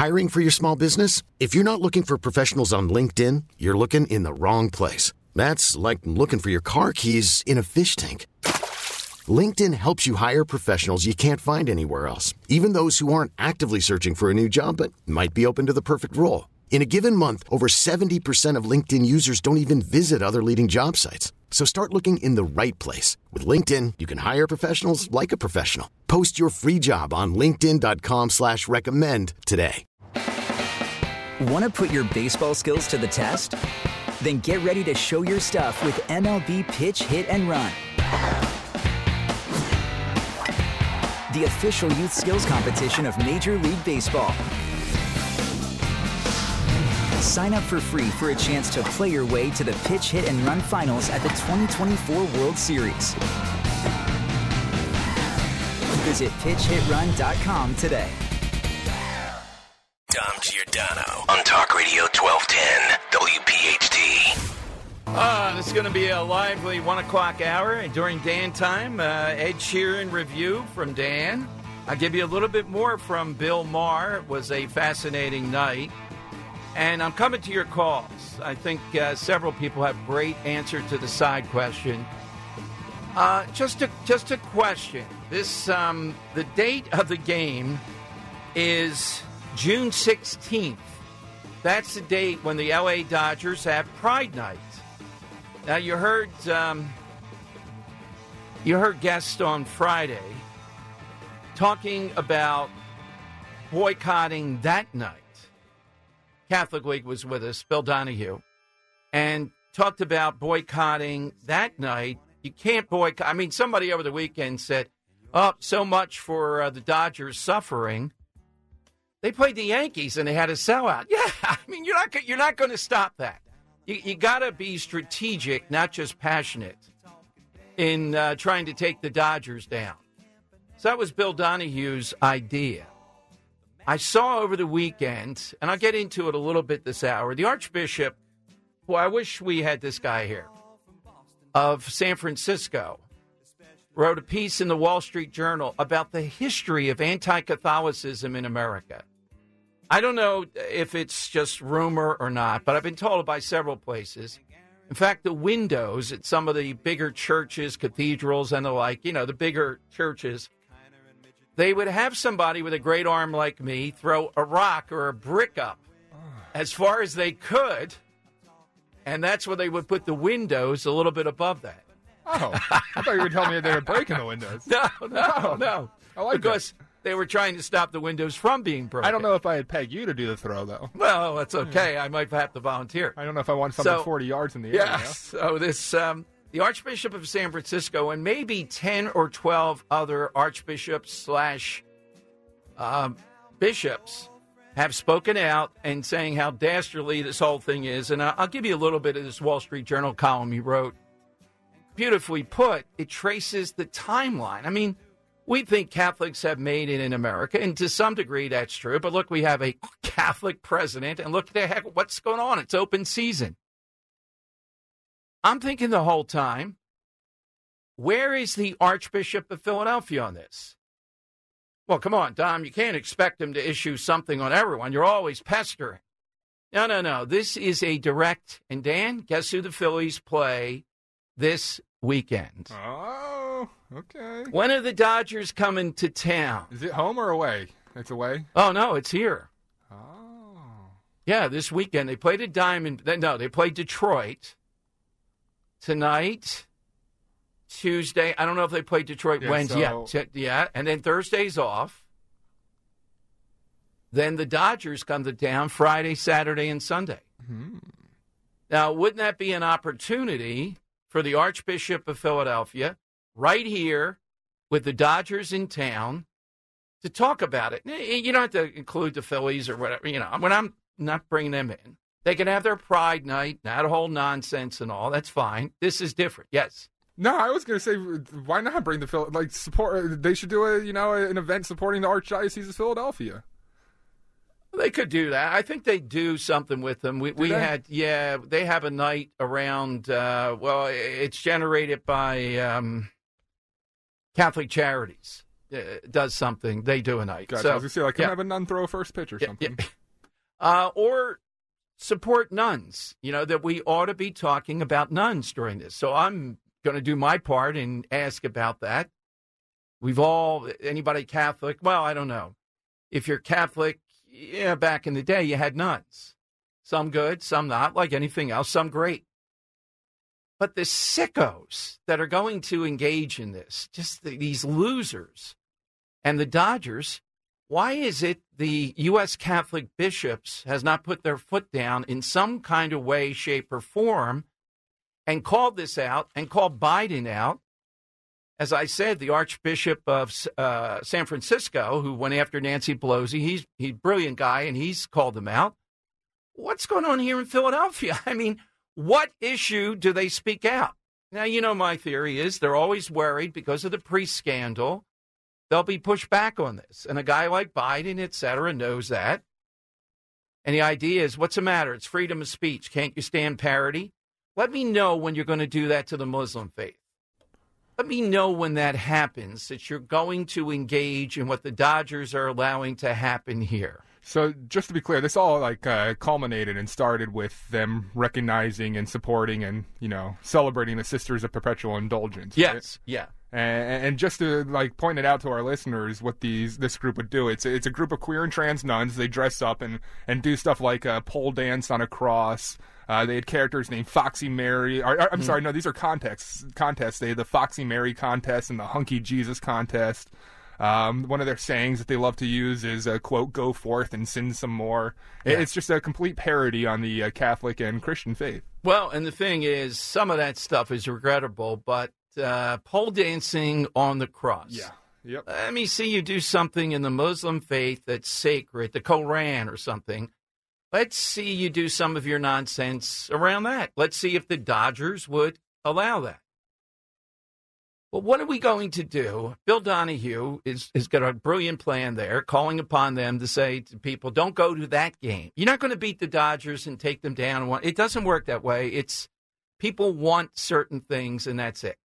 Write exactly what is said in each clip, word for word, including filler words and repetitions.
Hiring for your small business? If you're not looking for professionals on LinkedIn, you're looking in the wrong place. That's like looking for your car keys in a fish tank. LinkedIn helps you hire professionals you can't find anywhere else, even those who aren't actively searching for a new job but might be open to the perfect role. In a given month, over seventy percent of LinkedIn users don't even visit other leading job sites. So start looking in the right place. With LinkedIn, you can hire professionals like a professional. Post your free job on linkedin dot com slash recommend today. Want to put your baseball skills to the test? Then get ready to show your stuff with M L B Pitch, Hit, and Run. The official youth skills competition of Major League Baseball. Sign up for free for a chance to play your way to the Pitch, Hit, and Run finals at the twenty twenty-four World Series. Visit pitch hit run dot com today. Dom Giordano on Talk Radio twelve ten W P H T. Uh, this is going to be a lively one o'clock hour during Dan time. Uh, Ed Sheeran review from Dan. I'll give you a little bit more from Bill Maher. It was a fascinating night. And I'm coming to your calls. I think uh, several people have great answer to the side question. Uh, just a just a question. This um, the date of the game is June sixteenth. That's the date when the L A Dodgers have Pride Night. Now you heard um, you heard guests on Friday talking about boycotting that night. Catholic League was with us, Bill Donahue, and talked about boycotting that night. You can't boycott. I mean, somebody over the weekend said, oh, so much for uh, the Dodgers suffering. They played the Yankees, and they had a sellout. Yeah, I mean, you're not, you're not going to stop that. You, you got to be strategic, not just passionate, in uh, trying to take the Dodgers down. So that was Bill Donahue's idea. I saw over the weekend, and I'll get into it a little bit this hour, the Archbishop, well, I wish we had this guy here, of San Francisco, wrote a piece in the Wall Street Journal about the history of anti-Catholicism in America. I don't know if it's just rumor or not, but I've been told by several places. In fact, the windows at some of the bigger churches, cathedrals, and the like, you know, the bigger churches, they would have somebody with a great arm like me throw a rock or a brick up as far as they could, and that's where they would put the windows a little bit above that. Oh, I thought you were telling me they were breaking the windows. No, no, oh, no. I like because that. They were trying to stop the windows from being broken. I don't know if I had pegged you to do the throw, though. Well, that's okay. I might have to volunteer. I don't know if I want something so, forty yards in the air. Yeah, you know? So this... Um, The Archbishop of San Francisco and maybe ten or twelve other archbishops slash um, bishops have spoken out and saying how dastardly this whole thing is. And I'll give you a little bit of this Wall Street Journal column he wrote. Beautifully put, it traces the timeline. I mean, we think Catholics have made it in America, and to some degree that's true. But look, we have a Catholic president, and look at the heck what's going on. It's open season. I'm thinking the whole time, where is the Archbishop of Philadelphia on this? Well, come on, Dom, you can't expect him to issue something on everyone. You're always pestering. No, no, no. This is a direct. And Dan, guess who the Phillies play this weekend? Oh, okay. When are the Dodgers coming to town? Is it home or away? It's away? Oh, no, it's here. Oh. Yeah, this weekend. They played a Diamond. No, they played Detroit. Tonight, Tuesday, I don't know if they played Detroit yeah, Wednesday. So... Yeah, yeah, and then Thursday's off. Then the Dodgers come to town Friday, Saturday, and Sunday. Hmm. Now, wouldn't that be an opportunity for the Archbishop of Philadelphia, right here with the Dodgers in town, to talk about it? You don't have to include the Phillies or whatever. You know, when I'm not bringing them in. They can have their Pride Night, that whole nonsense and all. That's fine. This is different. Yes. No, I was going to say, why not bring the Phil? Like support? They should do a you know an event supporting the Archdiocese of Philadelphia. They could do that. I think they do something with them. We, we had, yeah, they have a night around. Uh, well, it's generated by um, Catholic Charities. uh, does something, they do a night. Gotcha. So, I was going to say, like, come yeah. have a nun throw a first pitch or Yeah, something. yeah. Uh, or support nuns, you know, that we ought to be talking about nuns during this. So I'm going to do my part and ask about that. We've all, anybody Catholic, well, I don't know. If you're Catholic, yeah, back in the day, you had nuns. Some good, some not, like anything else, some great. But the sickos that are going to engage in this, just the, these losers, and the Dodgers, why is it the U S Catholic bishops has not put their foot down in some kind of way, shape, or form and called this out and called Biden out? As I said, the Archbishop of uh, San Francisco, who went after Nancy Pelosi, he's, he's a brilliant guy, and he's called them out. What's going on here in Philadelphia? I mean, what issue do they speak out? Now, you know, my theory is they're always worried because of the priest scandal. They'll be pushed back on this. And a guy like Biden, et cetera, knows that. And the idea is, what's the matter? It's freedom of speech. Can't you stand parody? Let me know when you're going to do that to the Muslim faith. Let me know when that happens, that you're going to engage in what the Dodgers are allowing to happen here. So just to be clear, this all like uh, culminated and started with them recognizing and supporting and, you know, celebrating the Sisters of Perpetual Indulgence. Yes, right? yeah. And, and just to like point it out to our listeners, what these this group would do, it's it's a group of queer and trans nuns. They dress up and, and do stuff like a pole dance on a cross. Uh, they had characters named Foxy Mary. Or, or, I'm mm. sorry, no, these are contests. Contests. They had the Foxy Mary contest and the Hunky Jesus contest. Um, one of their sayings that they love to use is, uh, quote, "Go forth and sin some more." Yeah. It's just a complete parody on the uh, Catholic and Christian faith. Well, and the thing is, some of that stuff is regrettable, but uh, pole dancing on the cross. Yeah. Yep. Let me see you do something in the Muslim faith that's sacred, the Koran or something. Let's see you do some of your nonsense around that. Let's see if the Dodgers would allow that. Well, what are we going to do? Bill Donahue is has got a brilliant plan there, calling upon them to say to people, don't go to that game. You're not going to beat the Dodgers and take them down. It doesn't work that way. It's people want certain things, and that's it.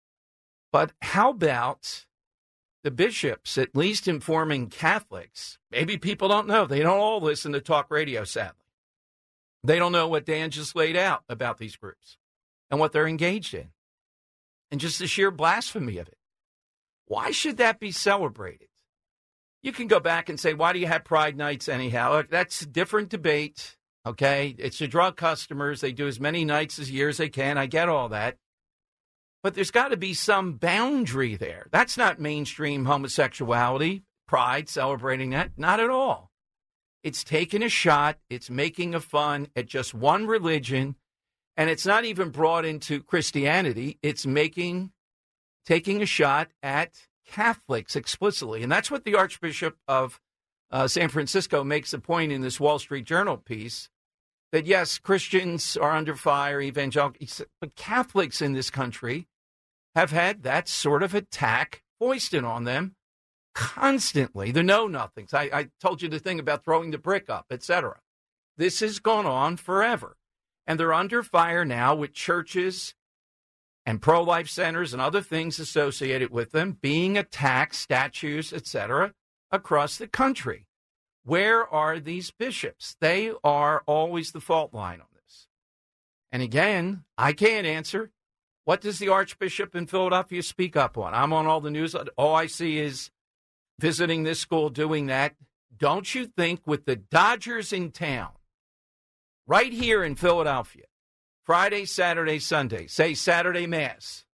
But how about the bishops at least informing Catholics? Maybe people don't know. They don't all listen to talk radio, sadly. They don't know what Dan just laid out about these groups and what they're engaged in. And just the sheer blasphemy of it. Why should that be celebrated? You can go back and say, why do you have Pride nights anyhow? That's a different debate, okay? It's to draw customers. They do as many nights as year as they can. I get all that. But there's got to be some boundary there. That's not mainstream homosexuality, Pride, celebrating that. Not at all. It's taking a shot. It's making a fun at just one religion. And it's not even brought into Christianity. It's making, taking a shot at Catholics explicitly. And that's what the Archbishop of uh, San Francisco makes a point in this Wall Street Journal piece, that yes, Christians are under fire, evangelicals, but Catholics in this country have had that sort of attack foisted on them constantly. The know-nothings. I, I told you the thing about throwing the brick up, et cetera. This has gone on forever. And they're under fire now with churches and pro-life centers and other things associated with them being attacked, statues, et cetera, across the country. Where are these bishops? They are always the fault line on this. And again, I can't answer. What does the Archbishop in Philadelphia speak up on? I'm on all the news. All I see is visiting this school, doing that. Don't you think with the Dodgers in town, right here in Philadelphia, Friday, Saturday, Sunday, say Saturday Mass,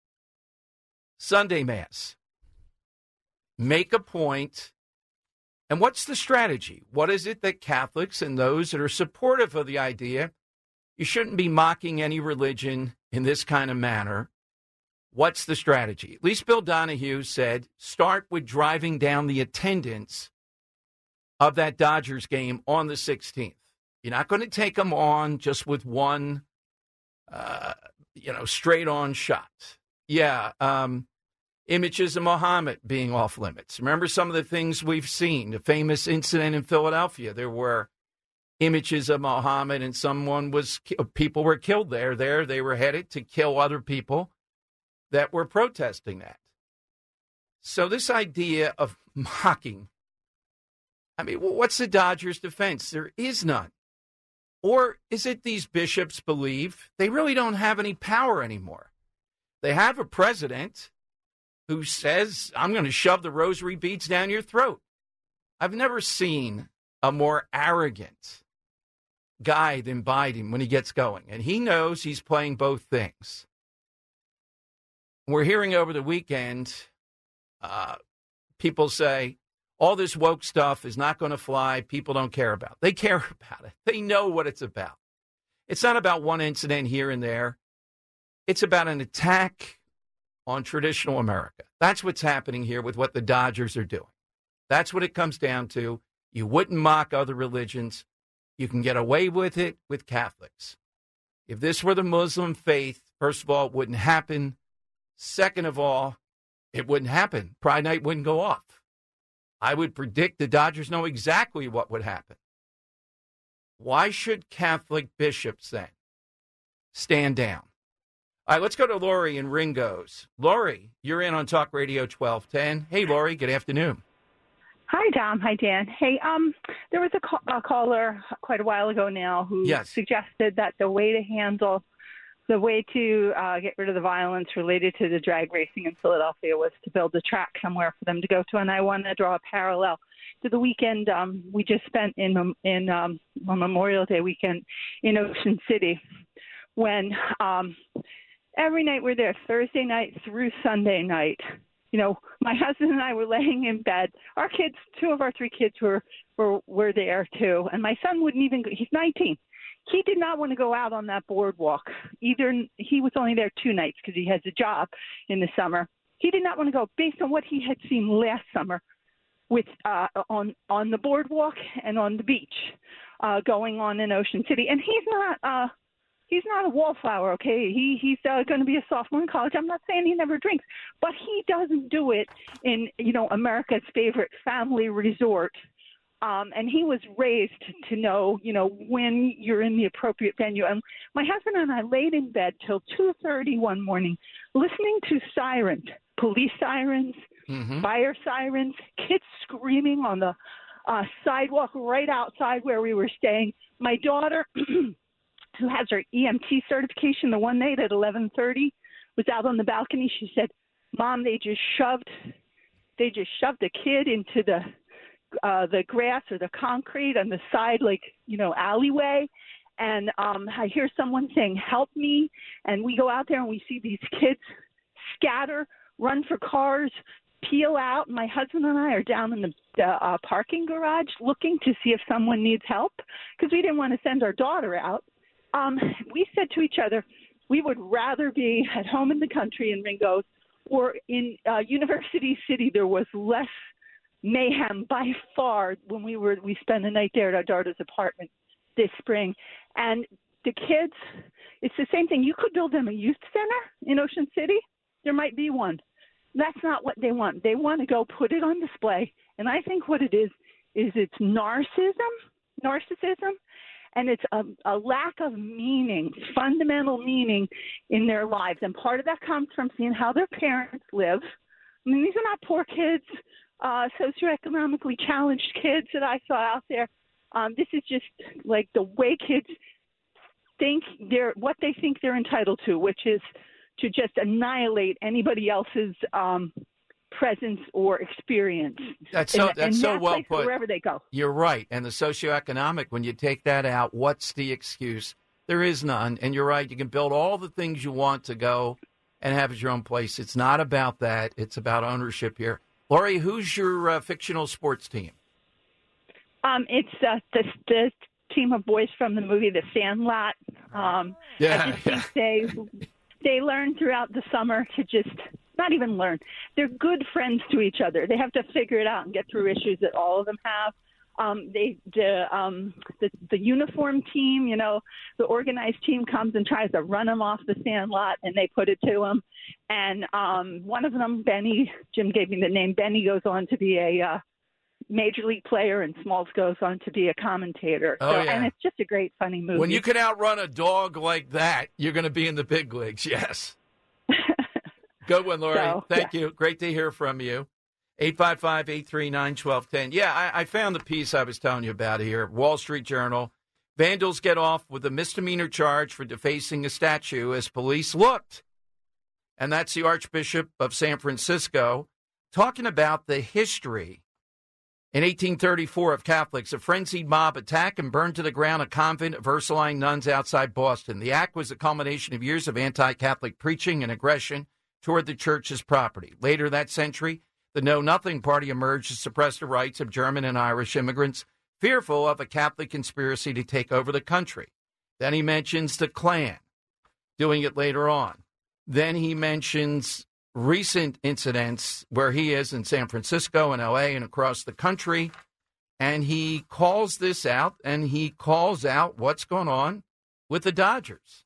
Sunday Mass, make a point. And what's the strategy? What is it that Catholics and those that are supportive of the idea, you shouldn't be mocking any religion in this kind of manner? What's the strategy? At least Bill Donahue said, start with driving down the attendance of that Dodgers game on the sixteenth. You're not going to take them on just with one, uh, you know, straight-on shot. Yeah, um, images of Muhammad being off limits. Remember some of the things we've seen. The famous incident in Philadelphia. There were images of Muhammad, and someone was people were killed there. There, they were headed to kill other people that were protesting that. So this idea of mocking, I mean, what's the Dodgers' defense? There is none. Or is it these bishops believe they really don't have any power anymore? They have a president who says, I'm going to shove the rosary beads down your throat. I've never seen a more arrogant guy than Biden when he gets going. And he knows he's playing both things. We're hearing over the weekend, uh, people say, all this woke stuff is not going to fly. People don't care about it. They care about it. They know what it's about. It's not about one incident here and there. It's about an attack on traditional America. That's what's happening here with what the Dodgers are doing. That's what it comes down to. You wouldn't mock other religions. You can get away with it with Catholics. If this were the Muslim faith, first of all, it wouldn't happen. Second of all, it wouldn't happen. Pride Night wouldn't go off. I would predict the Dodgers know exactly what would happen. Why should Catholic bishops then stand down? All right, let's go to Lori in Ringo's. Lori, you're in on Talk Radio twelve ten. Hey, Lori, good afternoon. Hi, Tom. Hi, Dan. Hey, um, there was a, call, a caller quite a while ago now who yes. suggested that the way to handle, the way to uh, get rid of the violence related to the drag racing in Philadelphia was to build a track somewhere for them to go to. And I want to draw a parallel to the weekend um, we just spent in in um, on Memorial Day weekend in Ocean City, when um, every night we're there, Thursday night through Sunday night. You know, my husband and I were laying in bed. Our kids, two of our three kids were, were, were there too. And my son wouldn't even go, he's nineteen. He did not want to go out on that boardwalk. Either he was only there two nights because he has a job in the summer. He did not want to go based on what he had seen last summer with uh, on on the boardwalk and on the beach uh, going on in Ocean City. And he's not uh, he's not a wallflower, okay? He he's uh, going to be a sophomore in college. I'm not saying he never drinks, but he doesn't do it in, you know, America's favorite family resort. Um, and he was raised to know, you know, when you're in the appropriate venue. And my husband and I laid in bed till two thirty one morning listening to sirens, police sirens, mm-hmm. fire sirens, kids screaming on the uh, sidewalk right outside where we were staying. My daughter, who has her E M T certification, the one night at eleven thirty, was out on the balcony. She said, Mom, they just shoved, they just shoved a kid into the Uh, the grass or the concrete on the side, like, you know, alleyway. And um, I hear someone saying, help me. And we go out there and we see these kids scatter, run for cars, peel out. My husband and I are down in the, the uh, parking garage looking to see if someone needs help because we didn't want to send our daughter out. Um, we said to each other, we would rather be at home in the country in Ringo's or in uh, University City. There was less mayhem by far when we were we spent a night there at our daughter's apartment this spring. And the kids, it's the same thing. You could build them a youth center in Ocean City. There might be one. That's not what they want. They want to go put it on display. And I think what it is is it's narcissism, narcissism, and it's a, a lack of meaning, fundamental meaning in their lives. And part of that comes from seeing how their parents live. I mean, these are not poor kids. Uh, socioeconomically challenged kids that I saw out there. Um, this is just like the way kids think they're, what they think they're entitled to, which is to just annihilate anybody else's um, presence or experience. That's so, in, that's in so that well place, put. Wherever they go. You're right. And the socioeconomic, when you take that out, what's the excuse? There is none. And you're right. You can build all the things you want to go and have at your own place. It's not about that. It's about ownership here. Lori, who's your uh, fictional sports team? Um, it's uh, the, the team of boys from the movie The Sandlot. Um, yeah, I just yeah. think they they learn throughout the summer to just not even learn. They're good friends to each other. They have to figure it out and get through issues that all of them have. Um, they the, um, the the uniform team, you know, the organized team comes and tries to run them off the Sandlot, and they put it to them. And um, one of them, Benny, Jim gave me the name. Benny goes on to be a uh, major league player, and Smalls goes on to be a commentator. Oh, so, yeah. And it's just a great, funny movie. When you can outrun a dog like that, you're going to be in the big leagues. Yes. Good one, Lori. So, Thank yeah. you. Great to hear from you. eight five five, eight three nine, one two one zero. Yeah, I, I found the piece I was telling you about here. Wall Street Journal. Vandals get off with a misdemeanor charge for defacing a statue as police looked. And that's the Archbishop of San Francisco talking about the history in eighteen thirty-four of Catholics. A frenzied mob attacked and burned to the ground a convent of Ursuline nuns outside Boston. The act was a culmination of years of anti-Catholic preaching and aggression toward the church's property. Later that century, the Know Nothing Party emerged to suppress the rights of German and Irish immigrants, fearful of a Catholic conspiracy to take over the country. Then he mentions the Klan, doing it later on. Then he mentions recent incidents where he is in San Francisco and L A and across the country, and he calls this out, and he calls out what's going on with the Dodgers.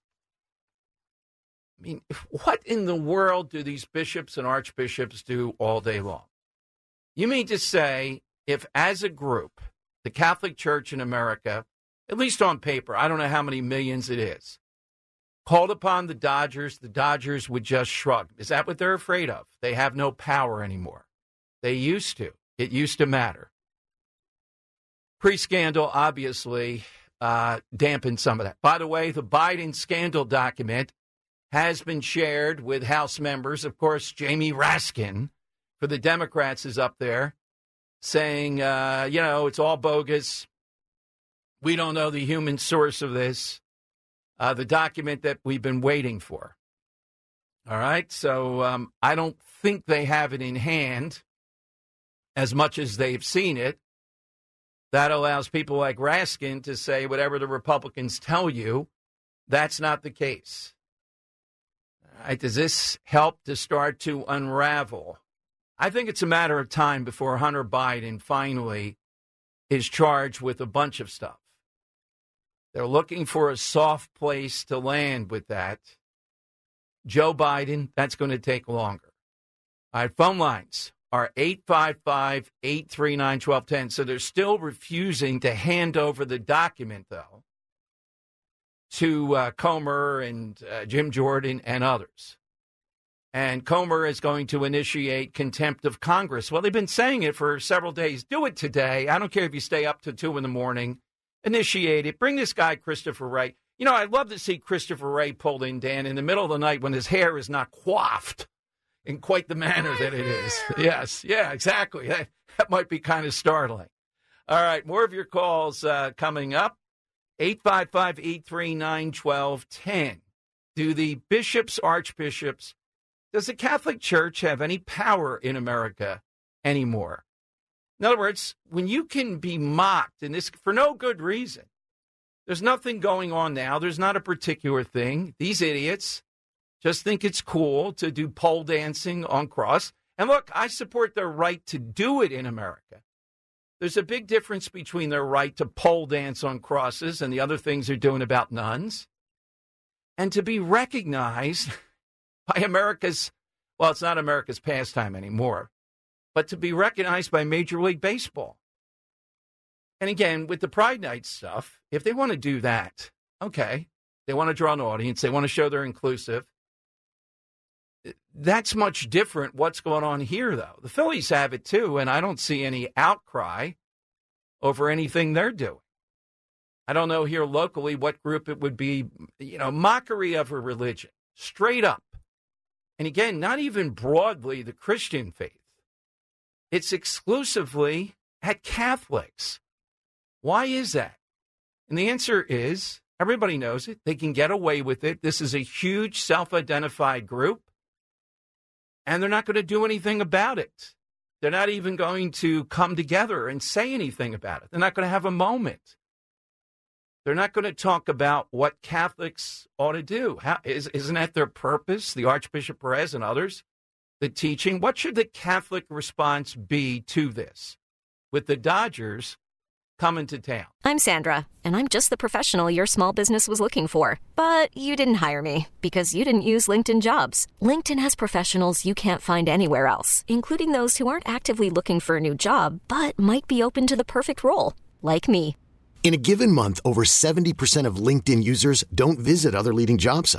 I mean, what in the world do these bishops and archbishops do all day long? You mean to say if as a group, the Catholic Church in America, at least on paper, I don't know how many millions it is, called upon the Dodgers, the Dodgers would just shrug. Is that what they're afraid of? They have no power anymore. They used to. It used to matter. Pre-scandal, obviously, uh, dampened some of that. By the way, the Biden scandal document has been shared with House members. Of course, Jamie Raskin for the Democrats is up there saying, uh, you know, it's all bogus. We don't know the human source of this. Uh, the document that we've been waiting for. All right. So um, I don't think they have it in hand as much as they've seen it. That allows people like Raskin to say whatever the Republicans tell you. That's not the case. All right. Does this help to start to unravel? I think it's a matter of time before Hunter Biden finally is charged with a bunch of stuff. They're looking for a soft place to land with that. Joe Biden, that's going to take longer. All right, phone lines are eight five five, eight three nine, one two one zero. So they're still refusing to hand over the document, though, to uh, Comer and uh, Jim Jordan and others. And Comer is going to initiate contempt of Congress. Well, they've been saying it for several days. Do it today. I don't care if you stay up to two in the morning. Initiate it. Bring this guy, Christopher Wray. You know, I'd love to see Christopher Wray pulled in, Dan, in the middle of the night when his hair is not coiffed in quite the manner that it is. Yes, yeah, exactly. That, that might be kind of startling. All right, more of your calls uh, coming up. eight five five, eight three nine, one two one zero. Do the bishops, archbishops, does the Catholic Church have any power in America anymore? In other words, when you can be mocked in this for no good reason, there's nothing going on now. There's not a particular thing. These idiots just think it's cool to do pole dancing on cross. And look, I support their right to do it in America. There's a big difference between their right to pole dance on crosses and the other things they're doing about nuns, and to be recognized by America's, well, it's not America's pastime anymore, but to be recognized by Major League Baseball. And again, with the Pride Night stuff, if they want to do that, okay, they want to draw an audience, they want to show they're inclusive. That's much different what's going on here, though. The Phillies have it, too, and I don't see any outcry over anything they're doing. I don't know here locally what group it would be, you know, mockery of a religion, straight up. And again, not even broadly the Christian faith. It's exclusively at Catholics. Why is that? And the answer is, everybody knows it. They can get away with it. This is a huge self-identified group, and they're not going to do anything about it. They're not even going to come together and say anything about it. They're not going to have a moment. They're not going to talk about what Catholics ought to do. How, is, isn't that their purpose, the Archbishop Perez and others, the teaching? What should the Catholic response be to this? With the Dodgers coming to town. I'm Sandra, and I'm just the professional your small business was looking for. But you didn't hire me because you didn't use LinkedIn Jobs. LinkedIn has professionals you can't find anywhere else, including those who aren't actively looking for a new job, but might be open to the perfect role, like me. In a given month, over seventy percent of LinkedIn users don't visit other leading job sites.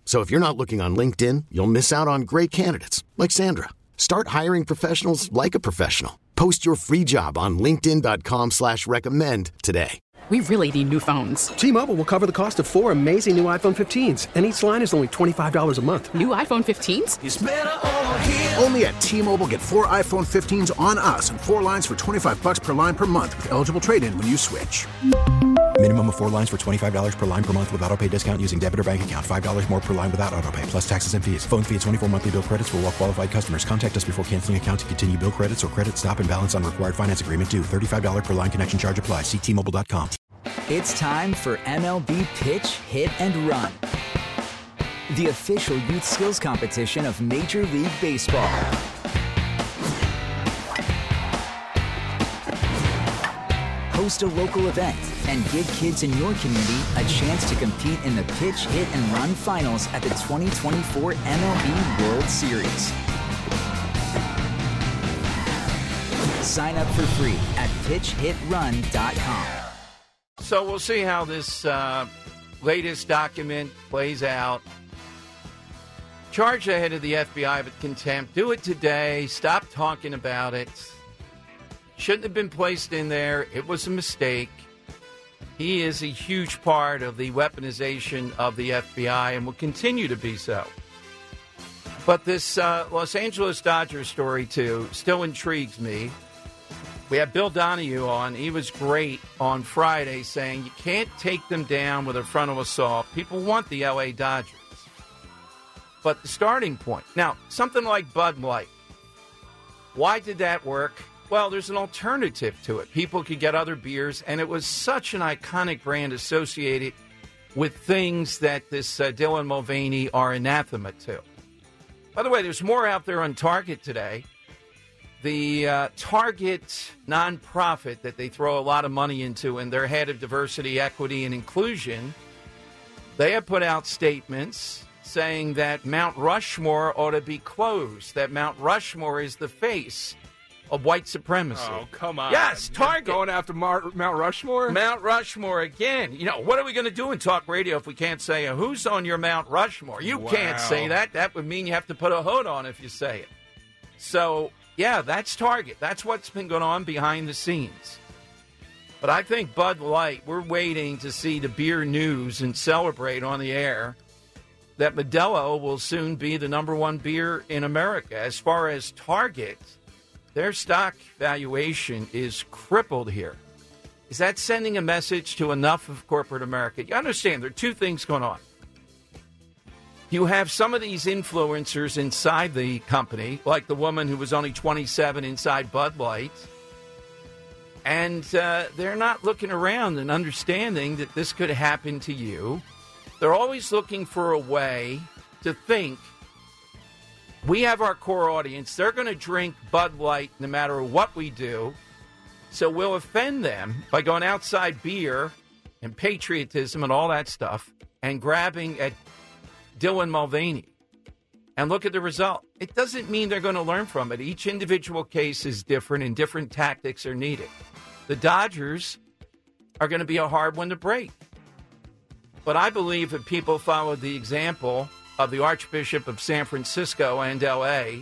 So if you're not looking on LinkedIn, you'll miss out on great candidates like Sandra. Start hiring professionals like a professional. Post your free job on linkedin dot com slash recommend today. We really need new phones. T-Mobile will cover the cost of four amazing new iPhone fifteens, and each line is only twenty-five dollars a month. New iPhone fifteens? It's better over here. Only at T-Mobile, get four iPhone fifteens on us and four lines for twenty-five dollars per line per month with eligible trade-in when you switch. Minimum of four lines for twenty-five dollars per line per month with autopay discount using debit or bank account. five dollars more per line without autopay, plus taxes and fees. Phone fee at twenty-four monthly bill credits for well-qualified customers. Contact us before canceling account to continue bill credits or credit stop and balance on required finance agreement due. thirty-five dollars per line connection charge applies. See T Mobile dot com. It's time for M L B Pitch, Hit, and Run, the official youth skills competition of Major League Baseball. Host a local event and give kids in your community a chance to compete in the Pitch, Hit, and Run finals at the twenty twenty-four M L B World Series. Sign up for free at pitch hit run dot com. So we'll see how this uh, latest document plays out. Charge the head of the F B I with contempt. Do it today. Stop talking about it. Shouldn't have been placed in there. It was a mistake. He is a huge part of the weaponization of the F B I and will continue to be so. But this uh, Los Angeles Dodgers story, too, still intrigues me. We have Bill Donahue on. He was great on Friday saying you can't take them down with a frontal assault. People want the L A Dodgers. But the starting point. Now, something like Bud Light. Why did that work? Well, there's an alternative to it. People could get other beers, and it was such an iconic brand associated with things that this uh, Dylan Mulvaney are anathema to. By the way, there's more out there on Target today. The uh, Target nonprofit that they throw a lot of money into, and their head of diversity, equity, and inclusion, they have put out statements saying that Mount Rushmore ought to be closed, that Mount Rushmore is the face of white supremacy. Oh, come on. Yes, Target. You're going after Mar- Mount Rushmore? Mount Rushmore again. You know, what are we going to do in talk radio if we can't say, uh, who's on your Mount Rushmore? You wow. can't say that. That would mean you have to put a hood on if you say it. So, yeah, that's Target. That's what's been going on behind the scenes. But I think Bud Light, we're waiting to see the beer news and celebrate on the air that Modelo will soon be the number one beer in America. As far as Target, their stock valuation is crippled here. Is that sending a message to enough of corporate America? You understand, there are two things going on. You have some of these influencers inside the company, like the woman who was only twenty-seven inside Bud Light, and uh, they're not looking around and understanding that this could happen to you. They're always looking for a way to think, we have our core audience. They're going to drink Bud Light no matter what we do. So we'll offend them by going outside beer and patriotism and all that stuff and grabbing at Dylan Mulvaney. And look at the result. It doesn't mean they're going to learn from it. Each individual case is different and different tactics are needed. The Dodgers are going to be a hard one to break. But I believe if people follow the example of the Archbishop of San Francisco and L A,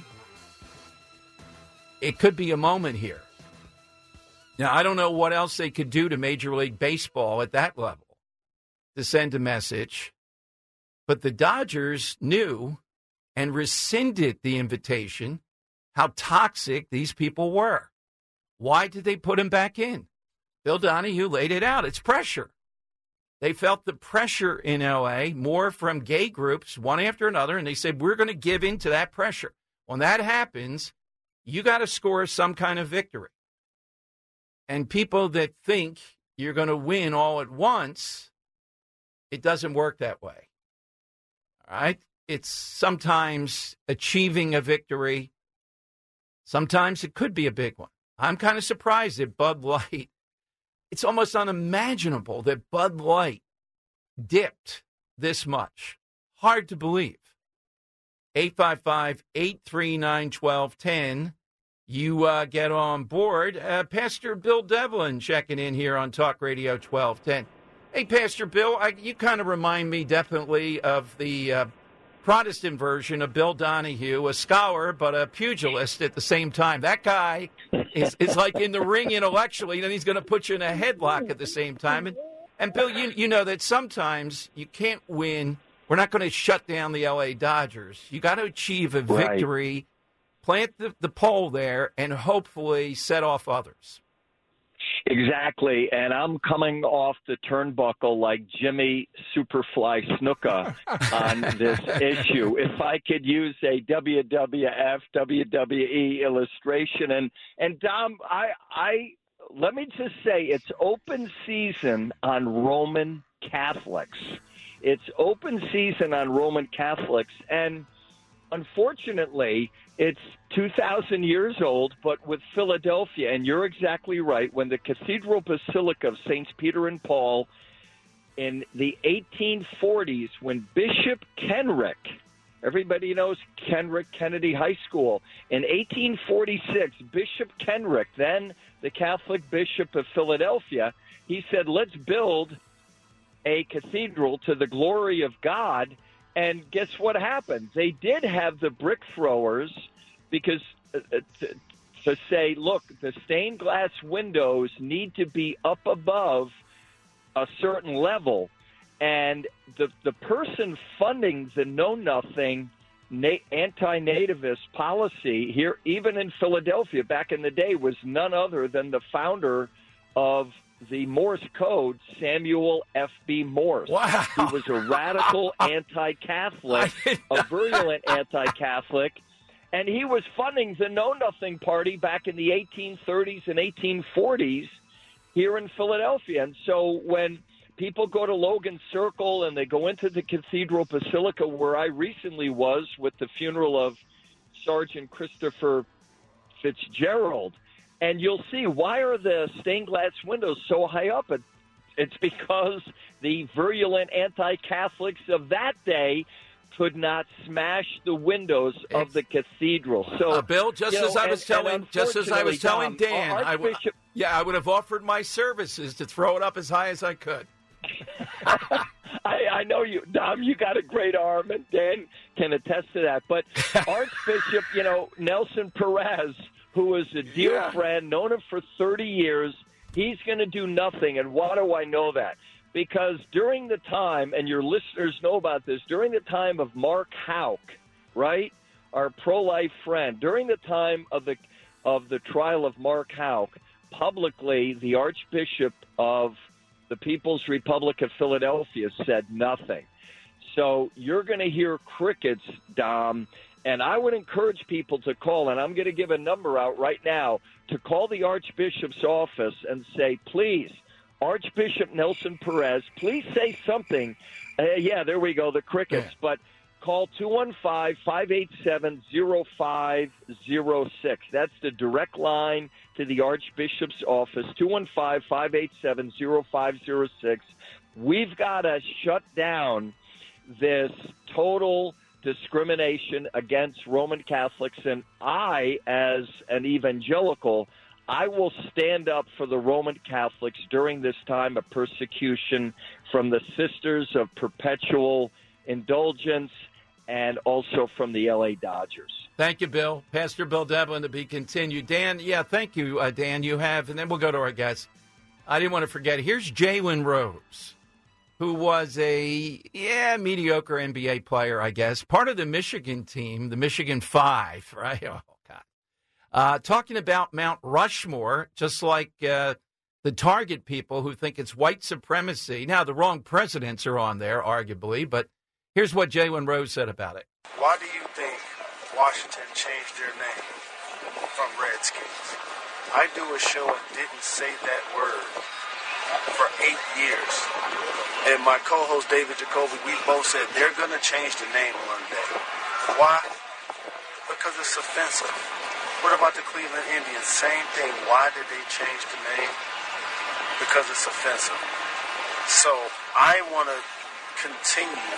it could be a moment here. Now, I don't know what else they could do to Major League Baseball at that level to send a message, but the Dodgers knew and rescinded the invitation how toxic these people were. Why did they put him back in? Bill Donahue laid it out. It's pressure. They felt the pressure in L A more from gay groups, one after another, and they said, we're going to give in to that pressure. When that happens, you got to score some kind of victory. And people that think you're going to win all at once, it doesn't work that way. All right? It's sometimes achieving a victory. Sometimes it could be a big one. I'm kind of surprised that Bud Light, it's almost unimaginable that Bud Light dipped this much. Hard to believe. eight five five, eight three nine, one two one zero. You uh, get on board. Uh, Pastor Bill Devlin checking in here on Talk Radio twelve ten. Hey, Pastor Bill, I, you kind of remind me definitely of the uh, Protestant version of Bill Donahue, a scholar but a pugilist at the same time. That guy is, is like in the ring intellectually, and then he's going to put you in a headlock at the same time. And, and Bill, you, you know that sometimes you can't win. We're not going to shut down the L A Dodgers. You got to achieve a victory, right. Plant the, the pole there, and hopefully set off others. Exactly, and I'm coming off the turnbuckle like Jimmy Superfly Snuka on this issue. If I could use a W W F, W W E illustration, and and Dom, I I let me just say it's open season on Roman Catholics. It's open season on Roman Catholics, and unfortunately, it's two thousand years old, but with Philadelphia, and you're exactly right, when the Cathedral Basilica of Saints Peter and Paul in the eighteen forties, when Bishop Kenrick, everybody knows Kenrick Kennedy High School, in eighteen forty-six, Bishop Kenrick, then the Catholic Bishop of Philadelphia, he said, let's build a cathedral to the glory of God. And guess what happened? They did have the brick throwers because uh, to, to say, look, the stained glass windows need to be up above a certain level. And the the person funding the know-nothing na- anti-nativist policy here, even in Philadelphia back in the day, was none other than the founder of the Morse code, Samuel F B Morse. Wow. He was a radical anti-Catholic, a virulent anti-Catholic, and he was funding the Know-Nothing Party back in the eighteen thirties and eighteen forties here in Philadelphia. And so when people go to Logan Circle and they go into the Cathedral Basilica, where I recently was with the funeral of Sergeant Christopher Fitzgerald, and you'll see, why are the stained glass windows so high up? It's because the virulent anti-Catholics of that day could not smash the windows of the cathedral. So, uh, Bill, just you know, as I was and, telling, and just as I was telling Dom, Dan, I w- Archbishop, yeah, I would have offered my services to throw it up as high as I could. I, I know you, Dom. You got a great arm, and Dan can attest to that. But Archbishop, you know, Nelson Perez, who is a dear yeah. friend, known him for thirty years, he's going to do nothing. And why do I know that? Because during the time, and your listeners know about this, during the time of Mark Houck, right, our pro-life friend, during the time of the of the trial of Mark Houck, publicly the Archbishop of the People's Republic of Philadelphia said nothing. So you're going to hear crickets, Dom. And I would encourage people to call, and I'm going to give a number out right now, to call the Archbishop's office and say, please, Archbishop Nelson Perez, please say something. Uh, yeah, there we go, the crickets. Yeah. But call two one five, five eight seven, zero five zero six. That's the direct line to the Archbishop's office, two one five, five eight seven, zero five zero six. We've got to shut down this total discrimination against Roman Catholics, and I, as an evangelical, I will stand up for the Roman Catholics during this time of persecution from the Sisters of Perpetual Indulgence and also from the L A Dodgers. Thank you, Bill. Pastor Bill Devlin, to be continued. Dan, yeah, thank you, uh, Dan. You have, and then we'll go to our guests. I didn't want to forget, here's Jalen Rose, who was a, yeah, mediocre N B A player, I guess, part of the Michigan team, the Michigan Five, right? Oh, God. Uh, talking about Mount Rushmore, just like uh, the Target people who think it's white supremacy. Now, the wrong presidents are on there, arguably, but here's what Jalen Rose said about it. Why do you think Washington changed their name from Redskins? I do a show and didn't say that word for eight years. And my co-host David Jacoby, we both said they're going to change the name one day. Why? Because it's offensive. What about the Cleveland Indians? Same thing. Why did they change the name? Because it's offensive. So I want to continue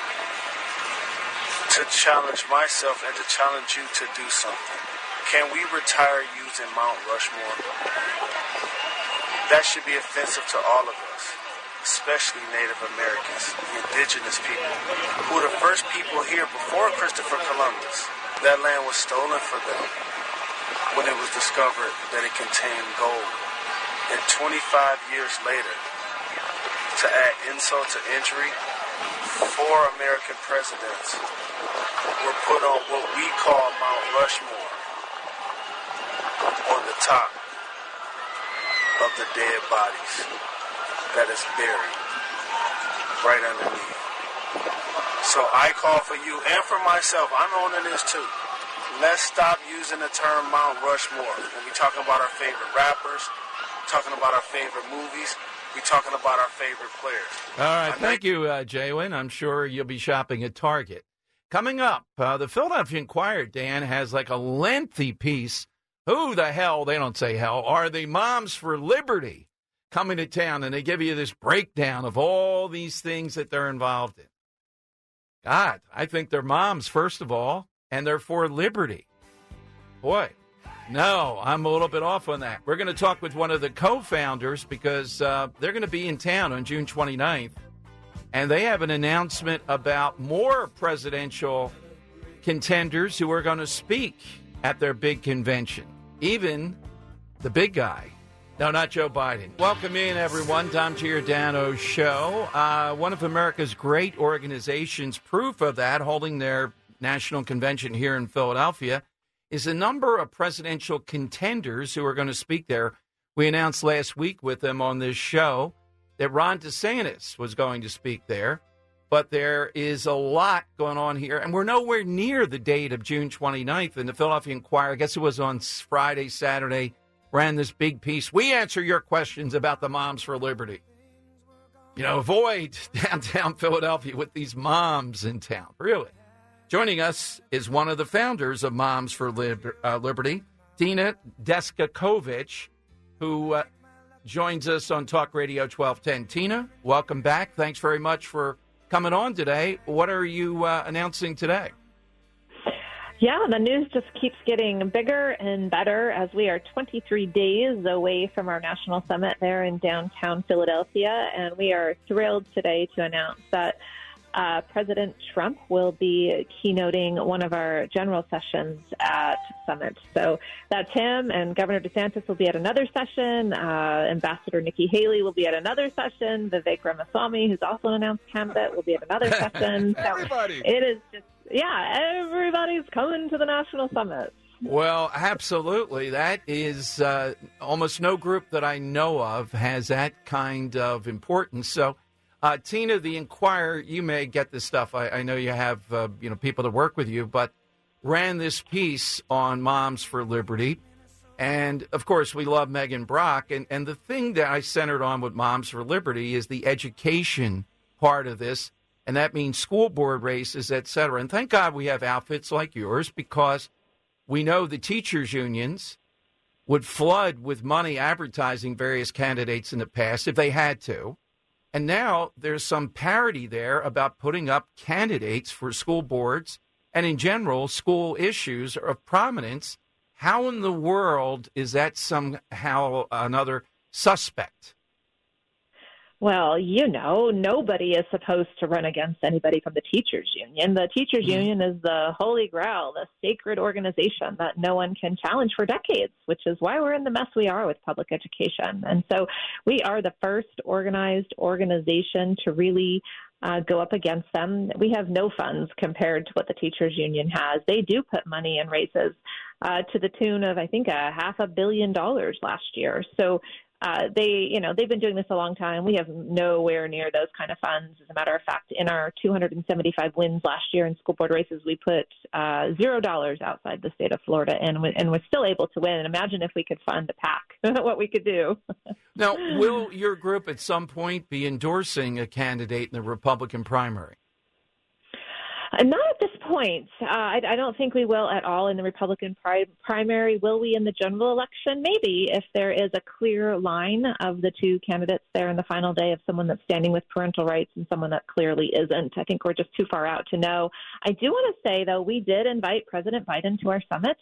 to challenge myself and to challenge you to do something. Can we retire using Mount Rushmore? That should be offensive to all of us. especially Native Americans, the indigenous people, who were the first people here before Christopher Columbus. That land was stolen from them when it was discovered that it contained gold. And twenty-five years later, to add insult to injury, four American presidents were put on what we call Mount Rushmore, on the top of the dead bodies that is buried right underneath. So I call for you and for myself, I'm owning this too. Let's stop using the term Mount Rushmore when we're talking about our favorite rappers, talking about our favorite movies, we're talking about our favorite players. All right, thank you, uh, Jaywin. I'm sure you'll be shopping at Target. Coming up, uh, the Philadelphia Inquirer, Dan, has like a lengthy piece. Who the hell, they don't say hell, are the Moms for Liberty coming to town? And they give you this breakdown of all these things that they're involved in. God, I think they're moms, first of all, and they're for liberty. Boy, no, I'm a little bit off on that. We're going to talk with one of the co-founders because uh, they're going to be in town on June twenty-ninth, and they have an announcement about more presidential contenders who are going to speak at their big convention. Even the big guy. No, not Joe Biden. Welcome in, everyone. Dom Giordano Show. Uh, one of America's great organizations, proof of that, holding their national convention here in Philadelphia, is a number of presidential contenders who are going to speak there. We announced last week with them on this show that Ron DeSantis was going to speak there. But there is a lot going on here, and we're nowhere near the date of June twenty-ninth. And the Philadelphia Inquirer, I guess it was on Friday, Saturday, ran this big piece. We answer your questions about the Moms for Liberty. You know, avoid downtown Philadelphia with these moms in town, really. Joining us is one of the founders of Moms for Liber- uh, Liberty, Tina Descovich, who uh, joins us on Talk Radio twelve ten. Tina, welcome back. Thanks very much for coming on today. What are you uh, announcing today? Yeah, the news just keeps getting bigger and better as we are twenty-three days away from our national summit there in downtown Philadelphia. And we are thrilled today to announce that uh, President Trump will be keynoting one of our general sessions at Summit. So that's him, and Governor DeSantis will be at another session. Uh, Ambassador Nikki Haley will be at another session. Vivek Ramaswamy, who's also an announced candidate, will be at another session. Everybody. So it is just, yeah, everybody's coming to the national summit. Well, absolutely. That is uh, almost no group that I know of has that kind of importance. So, uh, Tina, the Inquirer, you may get this stuff. I, I know you have uh, you know people that work with you, but ran this piece on Moms for Liberty. And, of course, we love Megan Brock. And, and the thing that I centered on with Moms for Liberty is the education part of this. And that means school board races, et cetera. And thank God we have outfits like yours, because we know the teachers' unions would flood with money advertising various candidates in the past if they had to. And now there's some parity there about putting up candidates for school boards and, in general, school issues of prominence. How in the world is that somehow another suspect? Well, you know, nobody is supposed to run against anybody from the teachers union. The teachers union is the holy grail, the sacred organization that no one can challenge for decades, which is why we're in the mess we are with public education. And so we are the first organized organization to really uh, go up against them. We have no funds compared to what the teachers union has. They do put money in races uh, to the tune of, I think, a half a billion dollars last year. So Uh, they, you know, they've been doing this a long time. We have nowhere near those kind of funds. As a matter of fact, in our two hundred seventy-five wins last year in school board races, we put uh, zero dollars outside the state of Florida, and we, and we're still able to win. And imagine if we could fund a PAC, what we could do. Now, will your group at some point be endorsing a candidate in the Republican primary? Not at this point. Uh, I, I don't think we will at all in the Republican pri- primary. Will we in the general election? Maybe, if there is a clear line of the two candidates there in the final day, of someone that's standing with parental rights and someone that clearly isn't. I think we're just too far out to know. I do want to say, though, we did invite President Biden to our summit.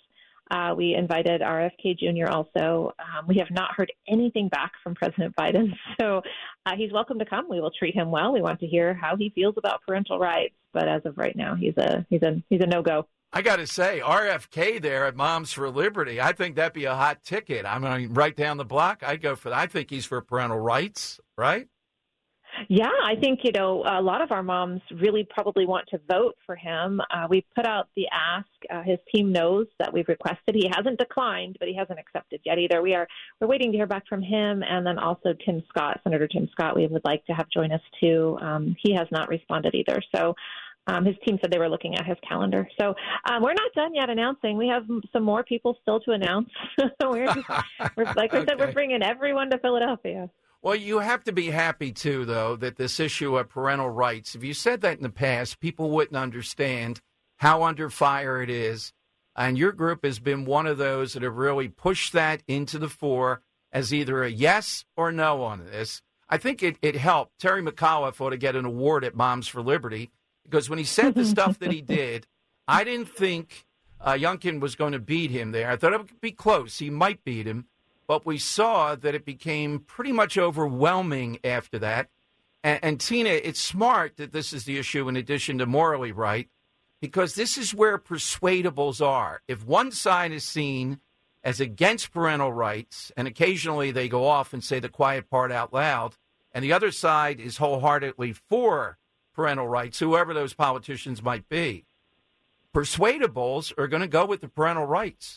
Uh, we invited R F K Junior also. Um, we have not heard anything back from President Biden, so uh, he's welcome to come. We will treat him well. We want to hear how he feels about parental rights, but as of right now, he's a he's a he's a no-go. I got to say, R F K there at Moms for Liberty, I think that'd be a hot ticket. I mean, right down the block, I'd go for that. I think he's for parental rights, right? Yeah, I think, you know, a lot of our moms really probably want to vote for him. Uh, we put out the ask. Uh, his team knows that we've requested. He hasn't declined, but he hasn't accepted yet either. We are we're waiting to hear back from him, and then also Tim Scott, Senator Tim Scott, we would like to have join us too. Um, he has not responded either. So um, his team said they were looking at his calendar. So um, we're not done yet announcing. We have some more people still to announce. we're just, we're, like I said, Okay. we're bringing everyone to Philadelphia. Well, you have to be happy, too, though, that this issue of parental rights, if you said that in the past, people wouldn't understand how under fire it is. And your group has been one of those that have really pushed that into the fore as either a yes or no on this. I think it, it helped. Terry McAuliffe ought to get an award at Moms for Liberty, because when he said the stuff that he did, I didn't think uh, Youngkin was going to beat him there. I thought it would be close. He might beat him. But we saw that it became pretty much overwhelming after that. And, and Tina, it's smart that this is the issue in addition to morally right, because this is where persuadables are. If one side is seen as against parental rights, and occasionally they go off and say the quiet part out loud, and the other side is wholeheartedly for parental rights, whoever those politicians might be, persuadables are going to go with the parental rights.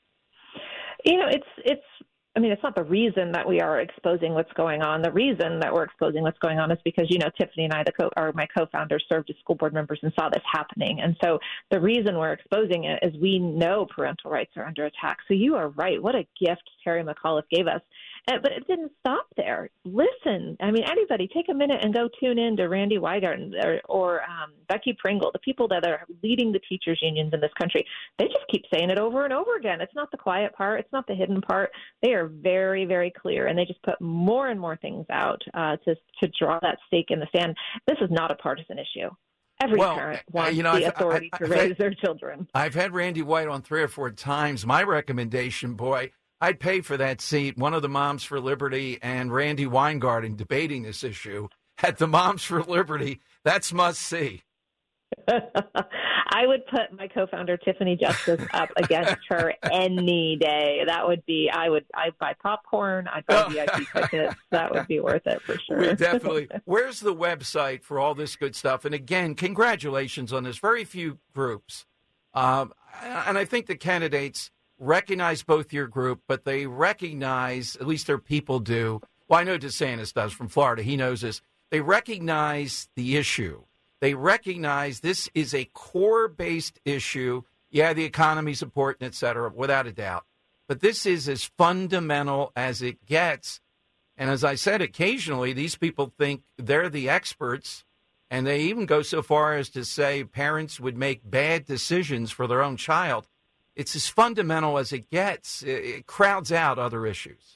You know, it's it's. I mean, it's not the reason that we are exposing what's going on. The reason that we're exposing what's going on is because, you know, Tiffany and I, the co- or my co-founders, served as school board members and saw this happening. And so the reason we're exposing it is we know parental rights are under attack. So you are right. What a gift Terry McAuliffe gave us. And, but it didn't stop there. Listen, I mean, anybody, take a minute and go tune in to Randy Weingarten or, or um, Becky Pringle, the people that are leading the teachers unions in this country. They just keep saying it over and over again. It's not the quiet part. It's not the hidden part. They are very, very clear, and they just put more and more things out uh, to to draw that stake in the sand. This is not a partisan issue. Every well, parent wants you know, the I've, authority I, I, to I've raise had, their children. I've had Randy White on three or four times. My recommendation, boy, I'd pay for that seat, one of the Moms for Liberty and Randy Weingarten debating this issue at the Moms for Liberty. That's must see. I would put my co-founder Tiffany Justice up against her any day. That would be, I would, I'd buy popcorn, I'd buy V I P tickets. That would be worth it for sure. We definitely. Where's the website for all this good stuff? And again, congratulations on this. Very few groups. Um, and I think the candidates recognize both your group, but they recognize, at least their people do. Well, I know DeSantis does from Florida. He knows this. They recognize the issue. They recognize this is a core-based issue. Yeah, the economy's important, et cetera, without a doubt. But this is as fundamental as it gets. And as I said, occasionally these people think they're the experts, and they even go so far as to say parents would make bad decisions for their own child. It's as fundamental as it gets. It crowds out other issues.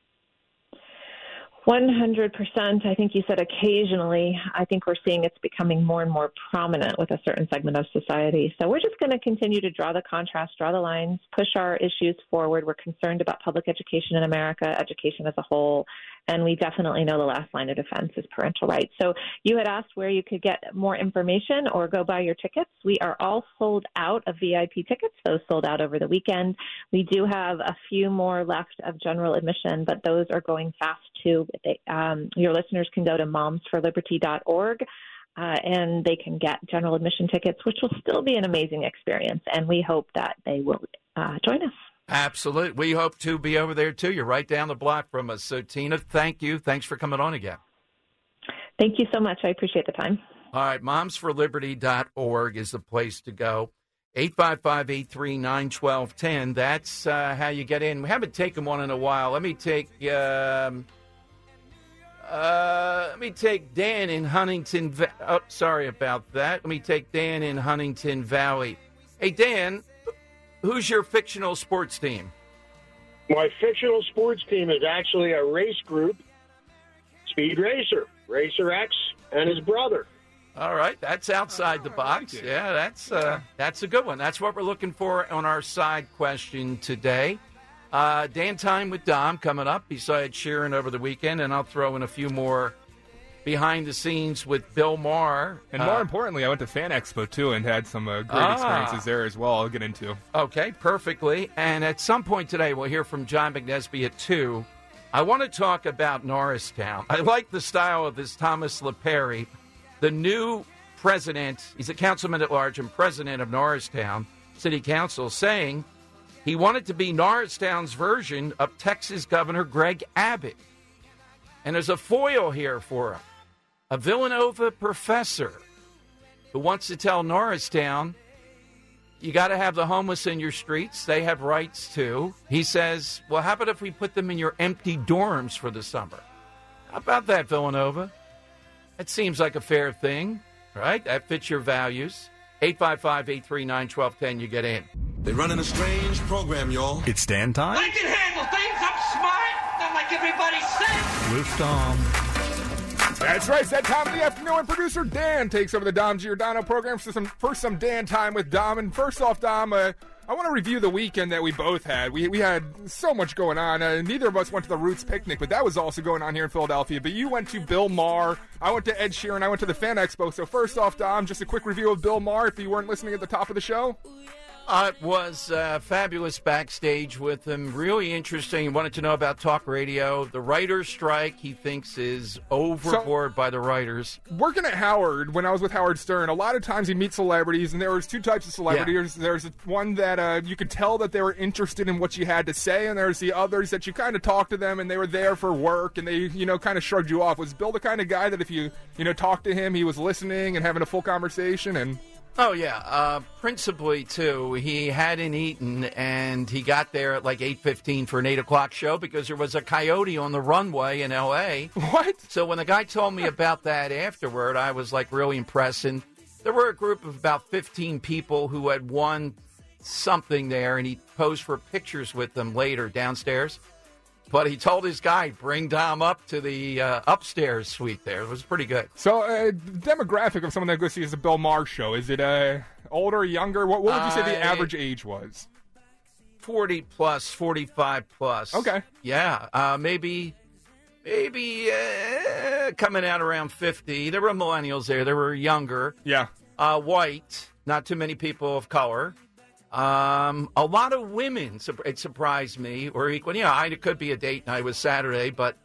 one hundred percent. I think you said occasionally. I think we're seeing it's becoming more and more prominent with a certain segment of society. So we're just going to continue to draw the contrast, draw the lines, push our issues forward. We're concerned about public education in America, education as a whole, and we definitely know the last line of defense is parental rights. So you had asked where you could get more information or go buy your tickets. We are all sold out of V I P tickets. Those sold out over the weekend. We do have a few more left of general admission, but those are going fast too. They, um, your listeners can go to moms for liberty dot org uh, and they can get general admission tickets, which will still be an amazing experience. And we hope that they will uh, join us. Absolutely. We hope to be over there, too. You're right down the block from us. So, Tina, thank you. Thanks for coming on again. Thank you so much. I appreciate the time. All right. moms for liberty dot org is the place to go. eight five five, eight three nine, one two one zero. That's uh, how you get in. We haven't taken one in a while. Let me take um, uh, let me take Dan in Huntington. Va- oh, sorry about that. Let me take Dan in Huntington Valley. Hey, Dan. Who's your fictional sports team? My fictional sports team is actually a race group, Speed Racer, Racer X, and his brother. All right, that's outside the box. like Yeah, that's uh, that's a good one. That's what we're looking for on our side question today. Uh, Dan Time with Dom coming up besides Sheeran over the weekend, and I'll throw in a few more behind the scenes with Bill Maher. And more Uh, importantly, I went to Fan Expo, too, and had some uh, great Ah. experiences there as well I'll get into. Okay, perfectly. And at some point today, we'll hear from John McNesby at two. I want to talk about Norristown. I like the style of this Thomas LaPerry, the new president. He's a councilman at large and president of Norristown City Council, saying he wanted to be Norristown's version of Texas Governor Greg Abbott. And there's a foil here for him, a Villanova professor who wants to tell Norristown, you got to have the homeless in your streets. They have rights too. He says, well, how about if we put them in your empty dorms for the summer? How about that, Villanova? That seems like a fair thing, right? That fits your values. eight five five, eight three nine, one two one zero, you get in. They're running a strange program, y'all. It's Dan time I can handle things. I'm smart. Not like everybody says. with Dom. That's right, it's that time of the afternoon when producer Dan takes over the Dom Giordano program for some, for some Dan time with Dom. And first off, Dom, uh, I want to review the weekend that we both had. We we had so much going on. Uh, neither of us went to the Roots picnic, but that was also going on here in Philadelphia. But you went to Bill Maher. I went to Ed Sheeran. I went to the Fan Expo. So first off, Dom, just a quick review of Bill Maher if you weren't listening at the top of the show. Uh, it was uh, fabulous backstage with him. Really interesting. He wanted to know about talk radio. The writer's strike, he thinks, is overboard by the writers. Working at Howard, when I was with Howard Stern, a lot of times you meet celebrities, and there was two types of celebrities. Yeah. There's one that uh, you could tell that they were interested in what you had to say, and there's the others that you kind of talked to them, and they were there for work, and they, you know, kind of shrugged you off. Was Bill the kind of guy that if you, you know, talked to him, he was listening and having a full conversation? And Oh, yeah. Uh, principally, too, he hadn't eaten, and he got there at like eight fifteen for an eight o'clock show because there was a coyote on the runway in L A What? So when the guy told me about that afterward, I was, like, really impressed. And there were a group of about fifteen people who had won something there, and he posed for pictures with them later downstairs. But he told his guy, bring Dom up to the uh, upstairs suite there. It was pretty good. So, uh, demographic of someone that goes see the Bill Maher show, is it uh, older, younger? What, what would you say the Uh, average age was? forty plus, forty-five plus. Okay. Yeah, uh, maybe maybe uh, coming out around fifty. There were millennials there. There were younger. Yeah. Uh, white, not too many people of color. Um, a lot of women, it surprised me, or equal. Yeah, I, it could be a date night. It was Saturday, but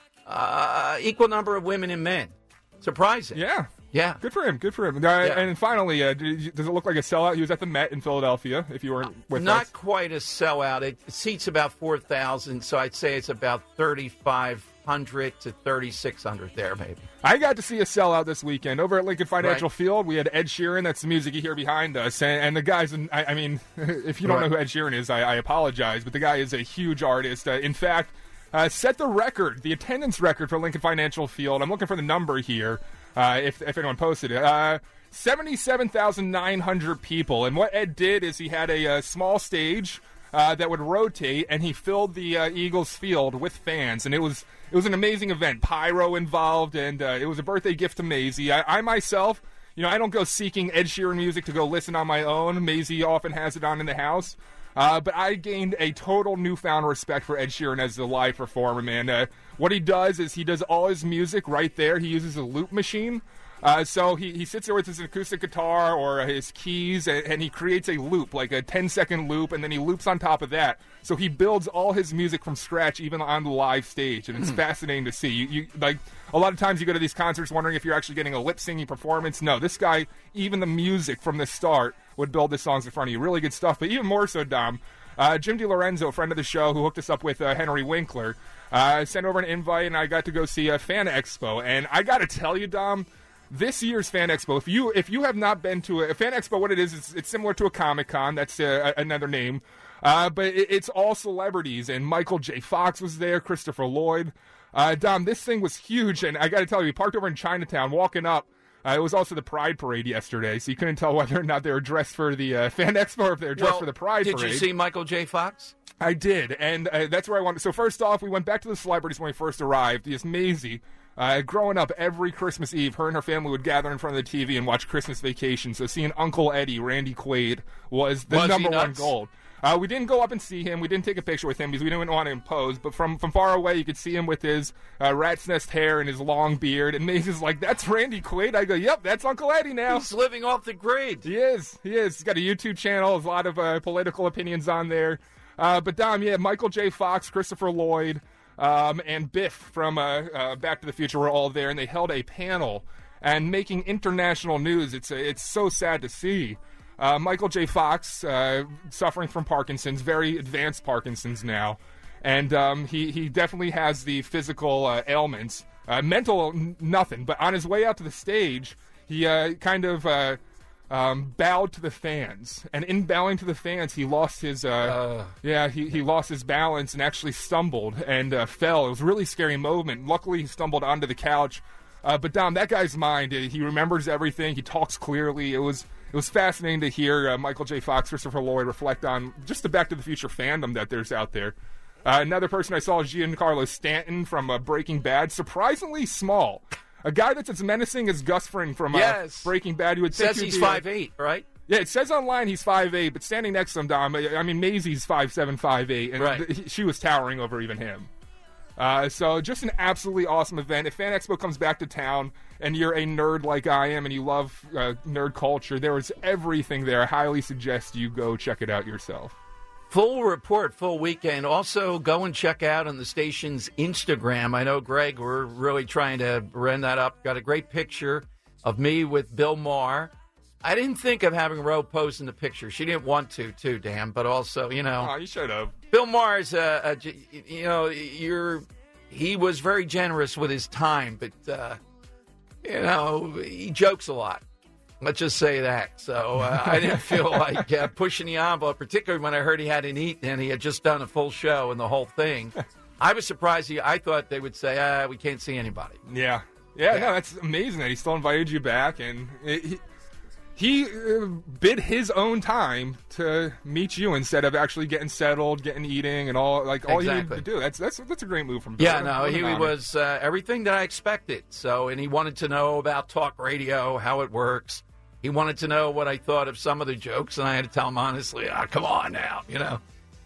uh, equal number of women and men. Surprising. Yeah. Yeah. Good for him. Good for him. Uh, Yeah. And finally, uh, did you- does it look like a sellout? He was at the Met in Philadelphia, if you weren't with Not us. quite a sellout. It seats about four thousand, so I'd say it's about thirty-five hundred to thirty-six hundred there, maybe. I got to see a sellout this weekend over at Lincoln Financial Right. Field. We had Ed Sheeran. That's the music you hear behind us. And, and the guy's, an, I, I mean, if you don't Right. know who Ed Sheeran is, I, I apologize. But the guy is a huge artist. Uh, in fact, uh, set the record, the attendance record for Lincoln Financial Field. I'm looking for the number here, uh, if, if anyone posted it. Uh, seventy-seven thousand nine hundred people. And what Ed did is he had a, uh small stage uh, that would rotate, and he filled the uh, Eagles field with fans. And it was it was an amazing event. Pyro involved, and uh, it was a birthday gift to Maisie. I, I myself, you know, I don't go seeking Ed Sheeran music to go listen on my own. Maisie often has it on in the house. Uh, but I gained a total newfound respect for Ed Sheeran as a live performer, man. Uh, what he does is he does all his music right there. He uses a loop machine. Uh, so he, he sits there with his acoustic guitar or his keys, and, and he creates a loop, like a ten-second loop, and then he loops on top of that. So he builds all his music from scratch, even on the live stage, and it's fascinating to see. You, you like a lot of times you go to these concerts wondering if you're actually getting a lip-singing performance. No, this guy, even the music from the start, would build the songs in front of you. Really good stuff, but even more so, Dom, uh, Jim DiLorenzo, a friend of the show who hooked us up with uh, Henry Winkler, uh, sent over an invite, and I got to go see a Fan Expo. And I got to tell you, Dom, this year's Fan Expo, if you if you have not been to a, a Fan Expo, what it is, it's, it's similar to a Comic-Con. That's uh, another name. Uh, but it, it's all celebrities, and Michael J. Fox was there, Christopher Lloyd. Uh, Dom, this thing was huge, and I got to tell you, we parked over in Chinatown, walking up. Uh, it was also the Pride Parade yesterday, so you couldn't tell whether or not they were dressed for the uh, Fan Expo or if they were dressed Well, for the Pride did Parade. you see Michael J. Fox? I did, and uh, that's where I wanted. So first off, we went back to the celebrities when we first arrived. Yes, Maisie, Uh, growing up, every Christmas Eve, her and her family would gather in front of the T V and watch Christmas Vacation. So seeing Uncle Eddie, Randy Quaid, was the Was he number one nuts? goal. Uh, we didn't go up and see him. We didn't take a picture with him because we didn't want to impose. But from, from far away, you could see him with his uh, rat's nest hair and his long beard. And Maisie's like, "That's Randy Quaid." I go, "Yep, that's Uncle Eddie now." He's living off the grid. He is. He is. He's got a YouTube channel. There's a lot of uh, political opinions on there. Uh, but Dom, yeah, Michael J. Fox, Christopher Lloyd, um, and Biff from uh, uh, Back to the Future were all there, and they held a panel and making international news. It's uh, it's so sad to see. Uh, Michael J. Fox, uh, suffering from Parkinson's, very advanced Parkinson's now, and um, he, he definitely has the physical uh, ailments. Uh, mental, n- nothing, but on his way out to the stage, he uh, kind of uh, um, bowed to the fans, and in bowing to the fans, he lost his, uh, uh. yeah, he, he lost his balance and actually stumbled and uh, fell. It was a really scary moment. Luckily, he stumbled onto the couch, uh, but Dom, that guy's mind, he remembers everything, he talks clearly. It was... It was fascinating to hear uh, Michael J. Fox, Christopher Lloyd reflect on just the Back to the Future fandom that there's out there. Uh, another person I saw is Giancarlo Stanton from uh, Breaking Bad. Surprisingly small. A guy that's as menacing as Gus Fring from uh, yes. Breaking Bad. You would think says he's be, five eight, right? Yeah, it says online he's five eight, but standing next to him, Dom, I mean, Maisie's five seven, five eight, and right. th- she was towering over even him. Uh, so just an absolutely awesome event. If Fan Expo comes back to town and you're a nerd like I am and you love uh, nerd culture, there is everything there. I highly suggest you go check it out yourself. Full report, full weekend. Also, go and check out on the station's Instagram. I know, Greg, we're really trying to run that up. Got a great picture of me with Bill Maher. I didn't think of having Ro post in the picture. She didn't want to, too, Dan. But also, you know. Oh, you should have. Bill Maher is, a, a, you know, you're, he was very generous with his time. But, uh, you know, he jokes a lot. Let's just say that. So uh, I didn't feel like uh, pushing the envelope, particularly when I heard he hadn't eaten and he had just done a full show and the whole thing. I was surprised. He, I thought they would say, ah, we can't see anybody. Yeah. Yeah, yeah. No, that's amazing that he still invited you back. And it, he, he uh, bid his own time to meet you instead of actually getting settled, getting eating, and all like all exactly. he needed to do. That's that's that's a great move from Bill. Yeah, no, he was uh, everything that I expected. So, and he wanted to know about talk radio, how it works. He wanted to know what I thought of some of the jokes, and I had to tell him honestly, ah, come on now, you know.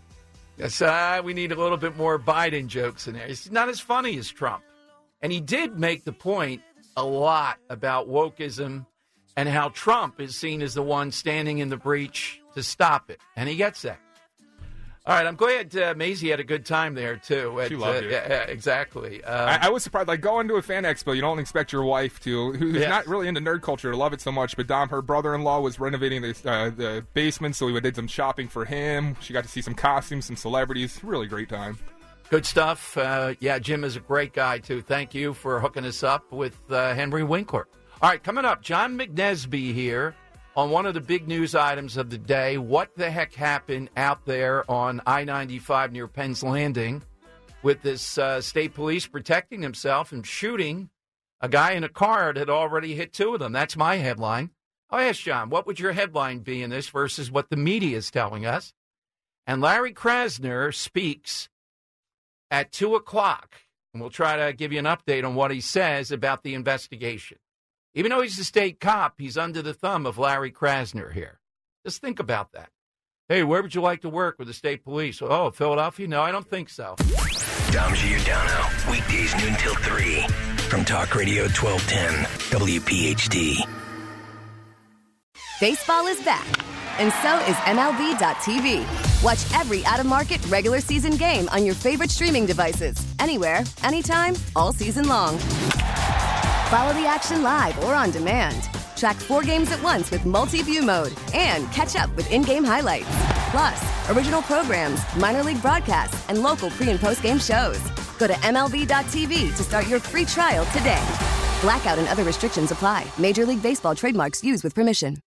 Yes, uh, we need a little bit more Biden jokes in there. He's not as funny as Trump. And he did make the point a lot about wokeism and how Trump is seen as the one standing in the breach to stop it. And he gets that. All right, I'm glad uh, Maisie had a good time there, too. At, She loved uh, it. Yeah, exactly. Um, I, I was surprised. Like, going to a fan expo, you don't expect your wife to, who's Yes. not really into nerd culture, to love it so much. But Dom, her brother-in-law, was renovating the, uh, the basement, so we did some shopping for him. She got to see some costumes, some celebrities. Really great time. Good stuff. Uh, yeah, Jim is a great guy, too. Thank you for hooking us up with uh, Henry Winkler. All right, coming up, John McNesby here on one of the big news items of the day. What the heck happened out there on I ninety-five near Penn's Landing with this uh, state police protecting himself and shooting a guy in a car that had already hit two of them? That's my headline. I'll ask John, what would your headline be in this versus what the media is telling us? And Larry Krasner speaks at two o'clock, and we'll try to give you an update on what he says about the investigation. Even though he's a state cop, he's under the thumb of Larry Krasner here. Just think about that. Hey, where would you like to work with the state police? Oh, Philadelphia? No, I don't think so. Dom Giordano, weekdays noon till three from Talk Radio twelve ten W P H D. Baseball is back, and so is M L B dot T V. Watch every out-of-market regular season game on your favorite streaming devices, anywhere, anytime, all season long. Follow the action live or on demand. Track four games at once with multi-view mode and catch up with in-game highlights. Plus, original programs, minor league broadcasts, and local pre- and post-game shows. Go to M L B dot T V to start your free trial today. Blackout and other restrictions apply. Major League Baseball trademarks used with permission.